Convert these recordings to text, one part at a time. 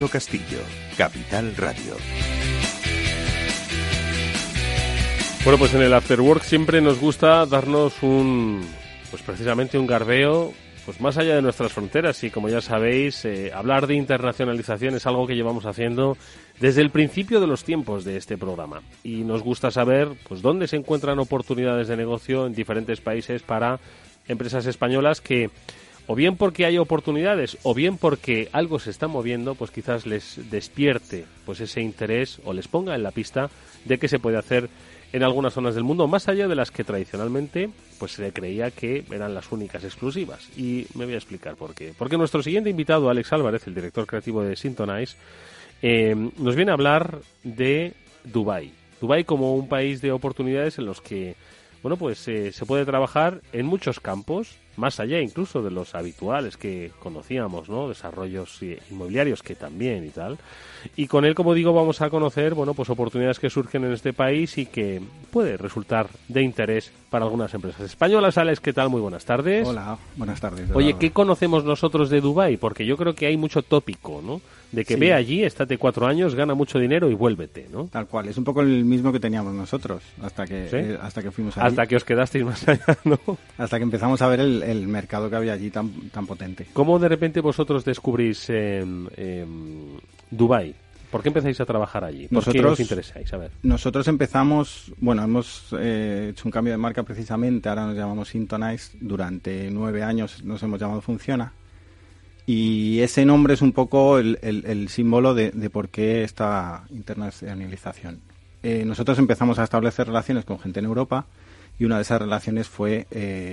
Castillo, Capital Radio. Bueno, pues en el After Work siempre nos gusta darnos precisamente un garbeo, pues más allá de nuestras fronteras. Y como ya sabéis, hablar de internacionalización es algo que llevamos haciendo desde el principio de los tiempos de este programa. Y nos gusta saber, pues, dónde se encuentran oportunidades de negocio en diferentes países para empresas españolas que, o bien porque hay oportunidades, o bien porque algo se está moviendo, pues quizás les despierte pues ese interés o les ponga en la pista de qué se puede hacer en algunas zonas del mundo, más allá de las que tradicionalmente pues se creía que eran las únicas exclusivas. Y me voy a explicar por qué. Porque nuestro siguiente invitado, Alex Álvarez, el director creativo de Syntonize, nos viene a hablar de Dubái. Dubái como un país de oportunidades en los que se puede trabajar en muchos campos, más allá incluso de los habituales que conocíamos, ¿no? Desarrollos inmobiliarios que también y tal. Y con él, como digo, vamos a conocer, oportunidades que surgen en este país y que puede resultar de interés para algunas empresas españolas. Alex, ¿qué tal? Muy buenas tardes. Hola, buenas tardes. Oye, ¿qué conocemos nosotros de Dubái? Porque yo creo que hay mucho tópico, ¿no? De que ve allí, estate 4 años, gana mucho dinero y vuélvete, ¿no? Tal cual, es un poco el mismo que teníamos nosotros hasta que fuimos allí. Hasta que os quedasteis más allá, ¿no? Hasta que empezamos a ver el mercado que había allí tan potente. ¿Cómo de repente vosotros descubrís Dubái? ¿Por qué empezáis a trabajar allí? ¿Por qué os interesáis? A ver. Nosotros empezamos, hemos hecho un cambio de marca precisamente, ahora nos llamamos Syntonize, durante 9 años nos hemos llamado Funciona. Y ese nombre es un poco el símbolo de por qué esta internacionalización. Nosotros empezamos a establecer relaciones con gente en Europa y una de esas relaciones fue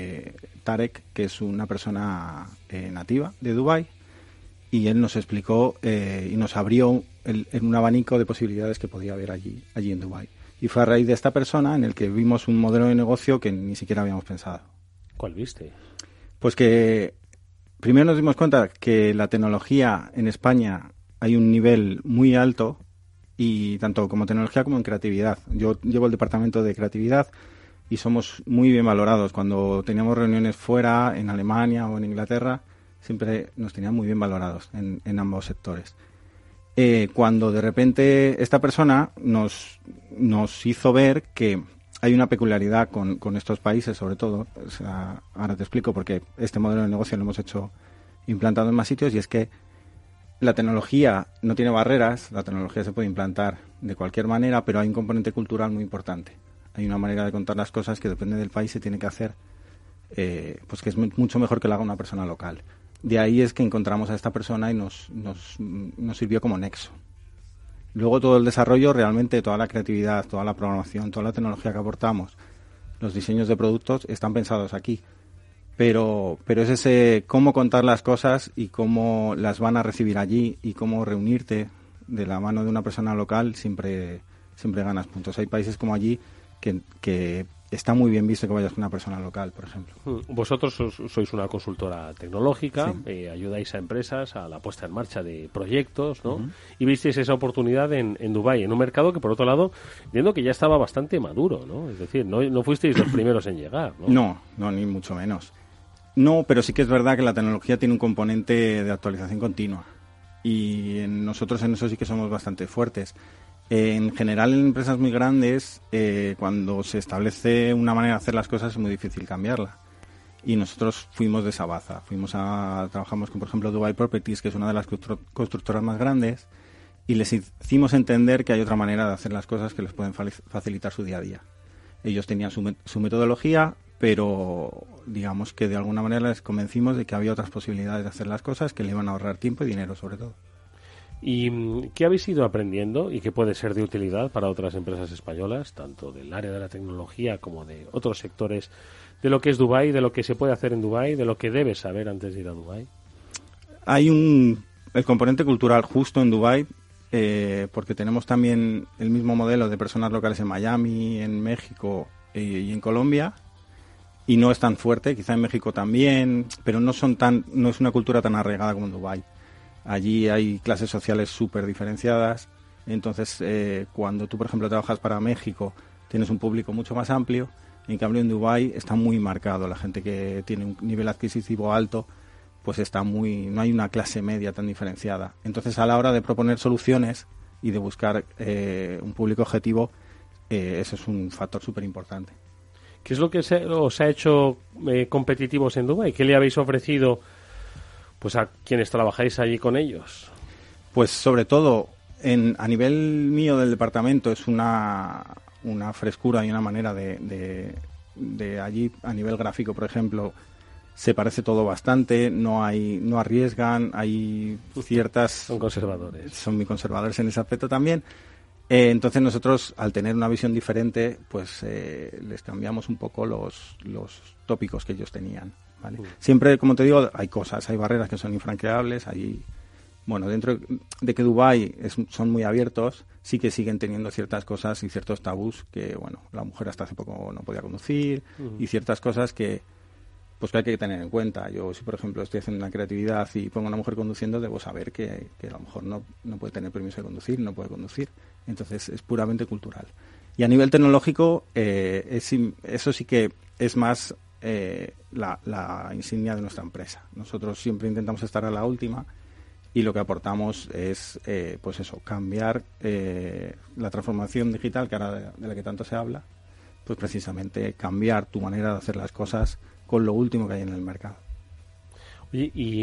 Tarek, que es una persona nativa de Dubái, y él nos explicó y nos abrió un abanico de posibilidades que podía haber allí en Dubái. Y fue a raíz de esta persona en el que vimos un modelo de negocio que ni siquiera habíamos pensado. ¿Cuál viste? Pues que primero nos dimos cuenta que la tecnología en España hay un nivel muy alto, y tanto como tecnología como en creatividad. Yo llevo el departamento de creatividad y somos muy bien valorados. Cuando teníamos reuniones fuera, en Alemania o en Inglaterra, siempre nos tenían muy bien valorados en ambos sectores. Cuando de repente esta persona nos hizo ver que hay una peculiaridad con estos países, sobre todo, o sea, ahora te explico porque este modelo de negocio lo hemos hecho implantado en más sitios, y es que la tecnología no tiene barreras, la tecnología se puede implantar de cualquier manera, pero hay un componente cultural muy importante. Hay una manera de contar las cosas que depende del país se tiene que hacer, pues que es mucho mejor que lo haga una persona local. De ahí es que encontramos a esta persona y nos sirvió como nexo. Luego todo el desarrollo, realmente toda la creatividad, toda la programación, toda la tecnología que aportamos, los diseños de productos están pensados aquí. Pero es ese cómo contar las cosas y cómo las van a recibir allí y cómo reunirte de la mano de una persona local, siempre ganas puntos. Hay países como allí que está muy bien visto que vayas con una persona local, por ejemplo. Vosotros sois una consultora tecnológica, sí. Ayudáis a empresas a la puesta en marcha de proyectos, ¿no? Uh-huh. Y visteis esa oportunidad en Dubái, en un mercado que, por otro lado, viendo que ya estaba bastante maduro, ¿no? Es decir, no fuisteis los primeros en llegar, ¿no? No, ni mucho menos. No, pero sí que es verdad que la tecnología tiene un componente de actualización continua, y nosotros en eso sí que somos bastante fuertes. En general, en empresas muy grandes, cuando se establece una manera de hacer las cosas es muy difícil cambiarla. Y nosotros fuimos de esa baza. Trabajamos con, por ejemplo, Dubai Properties, que es una de las constructoras más grandes, y les hicimos entender que hay otra manera de hacer las cosas que les pueden facilitar su día a día. Ellos tenían su metodología, pero digamos que de alguna manera les convencimos de que había otras posibilidades de hacer las cosas que le iban a ahorrar tiempo y dinero, sobre todo. ¿Y qué habéis ido aprendiendo y qué puede ser de utilidad para otras empresas españolas, tanto del área de la tecnología como de otros sectores, de lo que es Dubái, de lo que se puede hacer en Dubái, de lo que debes saber antes de ir a Dubái? Hay el componente cultural justo en Dubái, porque tenemos también el mismo modelo de personas locales en Miami, en México y en Colombia, y no es tan fuerte, quizá en México también, pero no es una cultura tan arraigada como en Dubái. Allí hay clases sociales súper diferenciadas, entonces cuando tú, por ejemplo, trabajas para México, tienes un público mucho más amplio. En cambio, en Dubái está muy marcado. La gente que tiene un nivel adquisitivo alto, pues no hay una clase media tan diferenciada. Entonces, a la hora de proponer soluciones y de buscar un público objetivo, eso es un factor súper importante. ¿Qué es lo que os ha hecho competitivos en Dubái? ¿Qué le habéis ofrecido pues a quienes trabajáis allí con ellos? Pues sobre todo, a nivel mío del departamento, es una frescura y una manera de allí, a nivel gráfico, por ejemplo, se parece todo bastante, no arriesgan, hay ciertas... Son conservadores. Son muy conservadores en ese aspecto también. Entonces nosotros, al tener una visión diferente, pues les cambiamos un poco los tópicos que ellos tenían, ¿vale? Siempre, como te digo, hay barreras que son infranqueables, bueno, dentro de que Dubái son muy abiertos, sí que siguen teniendo ciertas cosas y ciertos tabús que, bueno, la mujer hasta hace poco no podía conducir y ciertas cosas que hay que tener en cuenta. Yo, si por ejemplo estoy haciendo una creatividad y pongo a una mujer conduciendo, debo saber que a lo mejor no puede tener permiso de conducir, no puede conducir. Entonces es puramente cultural. Y a nivel tecnológico, eso sí que es más la insignia de nuestra empresa. Nosotros siempre intentamos estar a la última y lo que aportamos es, pues eso, cambiar la transformación digital, que ahora de la que tanto se habla, pues precisamente cambiar tu manera de hacer las cosas con lo último que hay en el mercado. Oye, y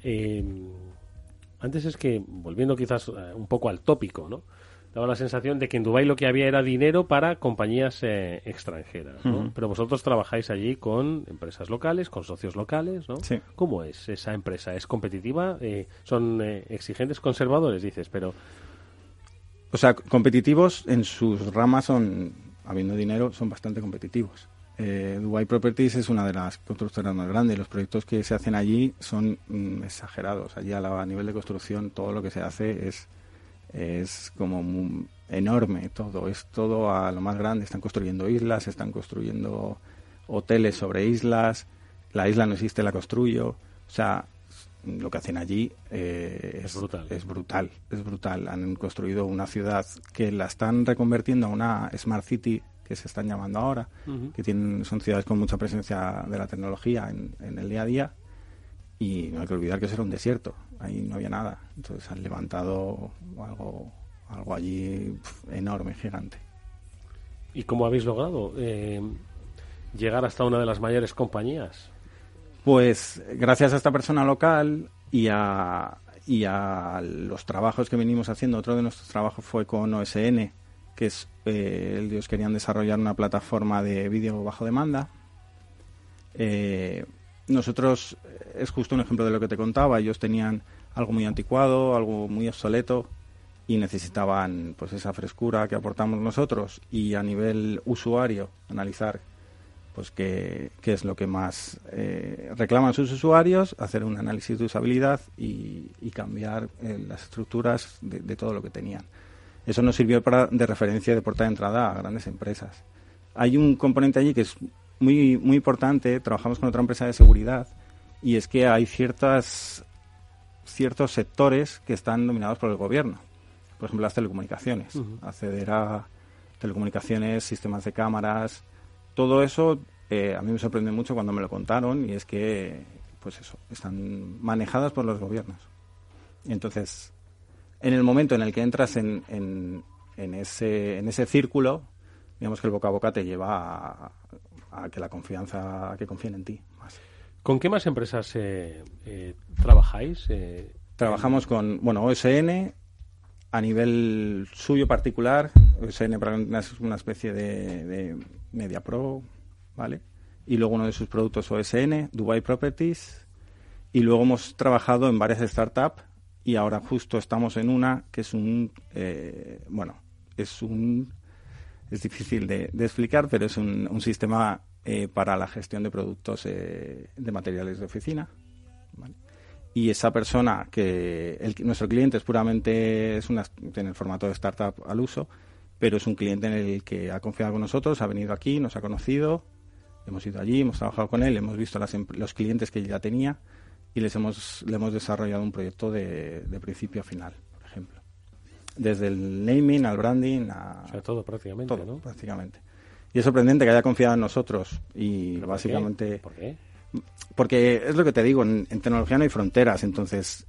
antes es que, volviendo quizás un poco al tópico, ¿no? Daba la sensación de que en Dubái lo que había era dinero para compañías extranjeras, ¿no? Pero vosotros trabajáis allí con empresas locales, con socios locales, ¿no? Sí. ¿Cómo es esa empresa? ¿Es competitiva? ¿Son exigentes, conservadores, dices? Pero... O sea, competitivos en sus ramas habiendo dinero, son bastante competitivos. Dubai Properties es una de las constructoras más grandes. Los proyectos que se hacen allí son exagerados. Allí a nivel de construcción todo lo que se hace es como enorme. Es todo a lo más grande. Están construyendo islas, están construyendo hoteles sobre islas. La isla no existe, la construyo. O sea, lo que hacen allí es brutal. Han construido una ciudad que la están reconvirtiendo a una Smart City, que se están llamando ahora, que son ciudades con mucha presencia de la tecnología en el día a día, y no hay que olvidar que eso era un desierto, ahí no había nada. Entonces han levantado algo allí enorme, gigante. ¿Y cómo habéis logrado llegar hasta una de las mayores compañías? Pues gracias a esta persona local y a los trabajos que venimos haciendo. Otro de nuestros trabajos fue con OSN, que es ellos querían desarrollar una plataforma de vídeo bajo demanda. Nosotros, es justo un ejemplo de lo que te contaba, ellos tenían algo muy anticuado, algo muy obsoleto y necesitaban pues esa frescura que aportamos nosotros, y a nivel usuario analizar pues qué es lo que más reclaman sus usuarios, hacer un análisis de usabilidad y cambiar las estructuras de todo lo que tenían. Eso nos sirvió de referencia de puerta de entrada a grandes empresas. Hay un componente allí que es muy, muy importante. Trabajamos con otra empresa de seguridad, y es que hay ciertos sectores que están dominados por el gobierno. Por ejemplo, las telecomunicaciones. Acceder a telecomunicaciones, sistemas de cámaras, todo eso a mí me sorprende mucho cuando me lo contaron, y es que pues eso, están manejadas por los gobiernos. Y entonces, en el momento en el que entras en ese círculo, digamos que el boca a boca te lleva a que a que confíen en ti más. ¿Con qué más empresas trabajáis? Trabajamos con, OSN, a nivel suyo particular. OSN es una especie de Media Pro, ¿vale? Y luego uno de sus productos OSN, Dubai Properties, y luego hemos trabajado en varias startups, y ahora justo estamos en una que es es difícil de explicar, pero es un sistema para la gestión de productos de materiales de oficina, ¿vale? Y esa persona nuestro cliente es puramente tiene el formato de startup al uso, pero es un cliente en el que ha confiado con nosotros, ha venido aquí, nos ha conocido, hemos ido allí, hemos trabajado con él, hemos visto los clientes que ya tenía, y le hemos desarrollado un proyecto de principio a final, por ejemplo. Desde el naming al branding o sea, todo prácticamente, todo, ¿no? Prácticamente. Y es sorprendente que haya confiado en nosotros, y básicamente... ¿Por qué? Porque es lo que te digo, en tecnología no hay fronteras, entonces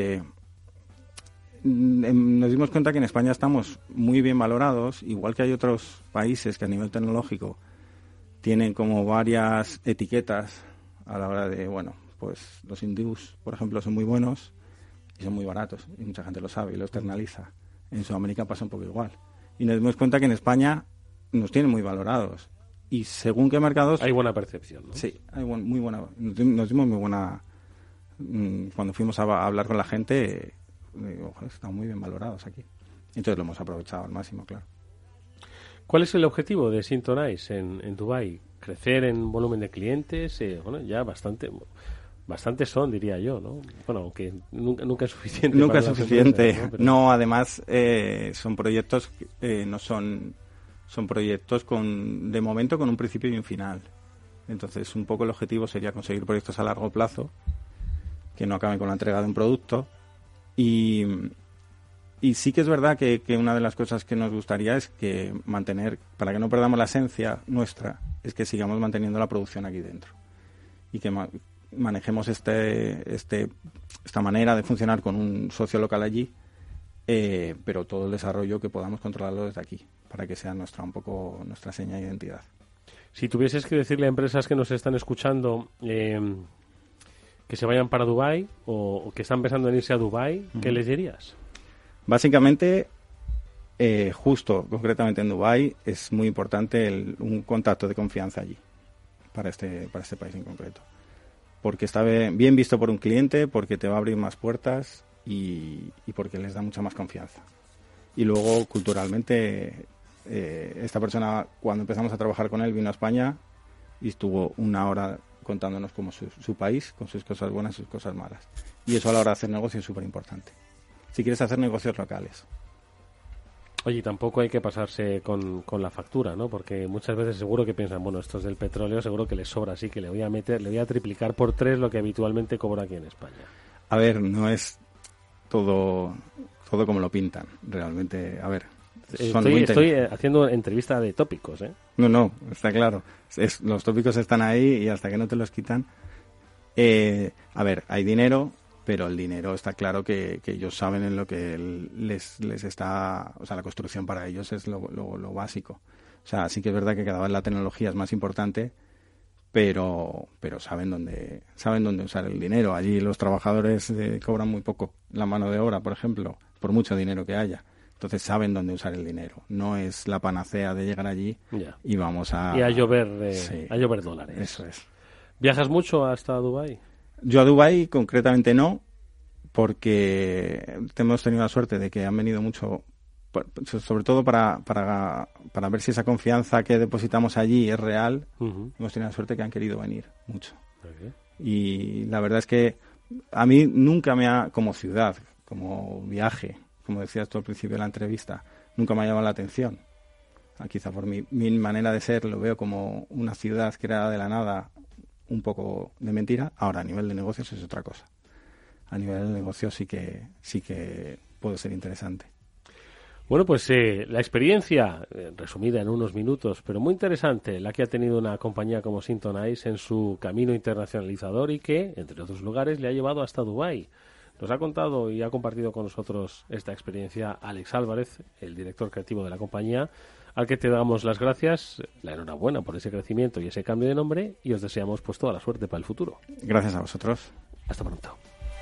nos dimos cuenta que en España estamos muy bien valorados, igual que hay otros países que a nivel tecnológico tienen como varias etiquetas a la hora de, bueno, pues los hindús, por ejemplo, son muy buenos y son muy baratos, y mucha gente lo sabe y lo externaliza. En Sudamérica pasa un poco igual. Y nos dimos cuenta que en España nos tienen muy valorados. Y según qué mercados... Hay buena percepción, ¿no? Sí, hay muy buena... Nos dimos muy buena... Cuando fuimos a hablar con la gente, digo, ojalá, están muy bien valorados aquí. Entonces lo hemos aprovechado al máximo, claro. ¿Cuál es el objetivo de Syntonize en Dubái? ¿Crecer en volumen de clientes? Bueno, ya bastante son, diría yo, ¿no? Bueno, aunque nunca es suficiente. Nunca es suficiente. Empresas, ¿no? Pero... No, además, son proyectos, no son proyectos de momento con un principio y un final. Entonces, un poco el objetivo sería conseguir proyectos a largo plazo que no acaben con la entrega de un producto. Y sí que es verdad que una de las cosas que nos gustaría es que para que no perdamos la esencia nuestra, es que sigamos manteniendo la producción aquí dentro. Y que manejemos esta manera de funcionar con un socio local allí, pero todo el desarrollo que podamos controlarlo desde aquí, para que sea un poco nuestra seña de identidad. Si tuvieses que decirle a empresas que nos están escuchando que se vayan para Dubái o que están pensando en irse a Dubái, ¿qué les dirías? Básicamente, concretamente en Dubái, es muy importante un contacto de confianza allí, para este país en concreto. Porque está bien visto por un cliente, porque te va a abrir más puertas y porque les da mucha más confianza. Y luego, culturalmente, esta persona, cuando empezamos a trabajar con él, vino a España y estuvo una hora contándonos cómo su país, con sus cosas buenas y sus cosas malas. Y eso a la hora de hacer negocio es súper importante. Si quieres hacer negocios locales. Oye, tampoco hay que pasarse con la factura, ¿no? Porque muchas veces seguro que piensan, bueno, esto es del petróleo, seguro que les sobra, así que le voy a triplicar por 3 lo que habitualmente cobra aquí en España. A ver, no es todo como lo pintan, realmente. A ver, estoy haciendo entrevista de tópicos, ¿eh? No, está claro. Los tópicos están ahí y hasta que no te los quitan. A ver, hay dinero, pero el dinero está claro que ellos saben en lo que les está... O sea, la construcción para ellos es lo básico. O sea, sí que es verdad que cada vez la tecnología es más importante, pero saben dónde usar el dinero. Allí los trabajadores cobran muy poco la mano de obra, por ejemplo, por mucho dinero que haya. Entonces saben dónde usar el dinero. No es la panacea de llegar allí y vamos a... Y a llover dólares. Eso es. ¿Viajas mucho hasta Dubái? Yo a Dubái concretamente no, porque hemos tenido la suerte de que han venido mucho, sobre todo para ver si esa confianza que depositamos allí es real. Uh-huh. Hemos tenido la suerte que han querido venir mucho. Okay. Y la verdad es que a mí nunca como ciudad, como viaje, como decías tú al principio de la entrevista, nunca me ha llamado la atención. Quizá por mi manera de ser lo veo como una ciudad creada de la nada, un poco de mentira. Ahora, a nivel de negocios es otra cosa. A nivel de negocios sí que puede ser interesante. Bueno, pues la experiencia, resumida en unos minutos, pero muy interesante, la que ha tenido una compañía como Syntonize en su camino internacionalizador y que, entre otros lugares, le ha llevado hasta Dubái. Nos ha contado y ha compartido con nosotros esta experiencia Alex Álvarez, el director creativo de la compañía, al que te damos las gracias, la enhorabuena por ese crecimiento y ese cambio de nombre, y os deseamos pues toda la suerte para el futuro. Gracias a vosotros. Hasta pronto.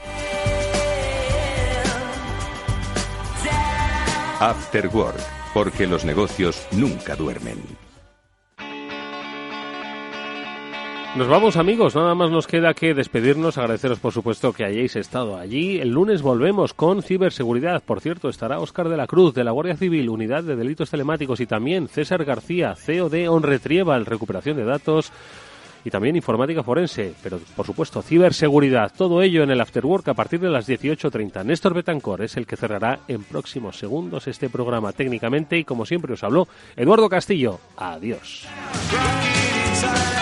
After Work, porque los negocios nunca duermen. Nos vamos, amigos, nada más nos queda que despedirnos, agradeceros por supuesto que hayáis estado allí. El lunes volvemos con ciberseguridad, por cierto estará Óscar de la Cruz de la Guardia Civil, Unidad de Delitos Telemáticos, y también César García, CEO de OnRetrieval, recuperación de datos y también informática forense, pero por supuesto ciberseguridad, todo ello en el After Work a partir de las 18:30. Néstor Betancor es el que cerrará en próximos segundos este programa técnicamente y como siempre os habló Eduardo Castillo. Adiós.